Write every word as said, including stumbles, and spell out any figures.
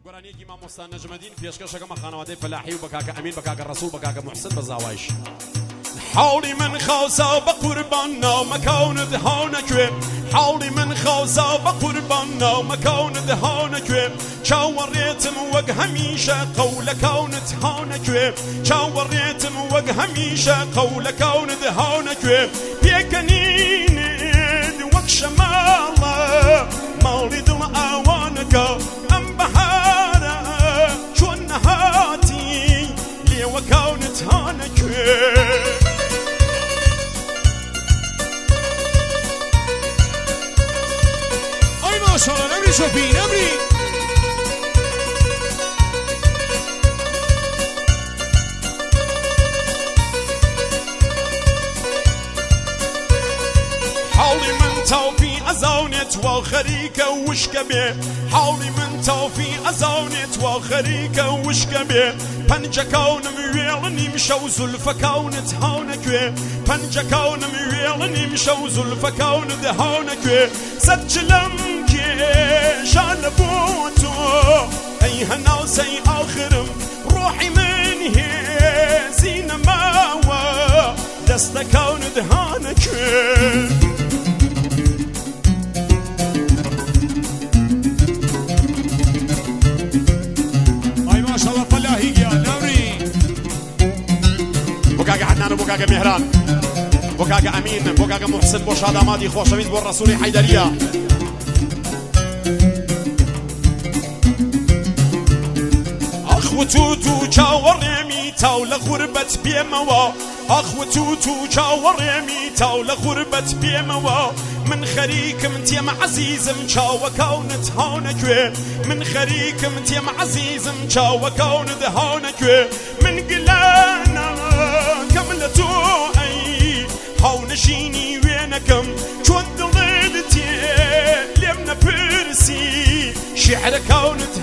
گۆرانیەکی مامۆستا نەجمەدین پێشکەشەکەمە خانەوادەی فەلاحی و بە کاکە ئەمین بە کاکە ڕەسوڵ بە کاکە محسن بە زاوایش حاڵی من خاوسا بە قوربان ناومەکەونت هاونەکوێ حاڵی من خاوسا بە قوربان ناومەکەونت هاونەکوێ چاوەڕێتم وەک هەمیشە قەولەکەونت هاونەکوێ چاوەڕێتم وەک هەمیشە قەولەکەونت هاونەکوێ پێکەنینت وەک شەماڵە ماڵی دڵ ئاوانەکە ئەم بەهارە چۆن نەهاتی لێوەکەونت هاونەکوێ ماشاءالله نمری شوفی نمری حاڵی من تاوفی ئەزاونێت وا خەریکە وشکە بێ حاڵی من تاوفی ئەزاونێت وا خەریکە وشکە بێ پەنجەکەونم وێڵ نیم شەو زولفەکەونت هاونەکوێ پەنجەکەونم وێڵ نیم شەو زولفەکەونت هاونەکوێ سەرچلەم کێشان بۆ تۆ ئەی هەناوسەی ئاخرم ڕۆحی من هێزی نەماوە دەستەکەونت هاونەکوێ ماشاءالله فلاحی گیا نوری بۆ کاکە عەدنان و بۆ کاکە میهران بۆ کاکە ئەمین بۆ کاکە محسن بۆ شادامادی خۆشەویست بۆ ڕەسوولی حەیدەریە ئەخوتوت و چاوەڕێمی تاو لە غوربەت بێمەوە ئەخوتوت و چاوەڕێمی تاو لە غوربەت بێمەوە من خەریکم تێمە عەزیزم چاوەکەونت هاونەکوێ من خەریکم تێمە عەزیزم چاوەکەونت هاونەکوێ من گلانەکەم لە تۆ ئەی هاونەشینی وێنەکەم چۆن دڵت تێ لێم نەپرسی شیعرەکەونت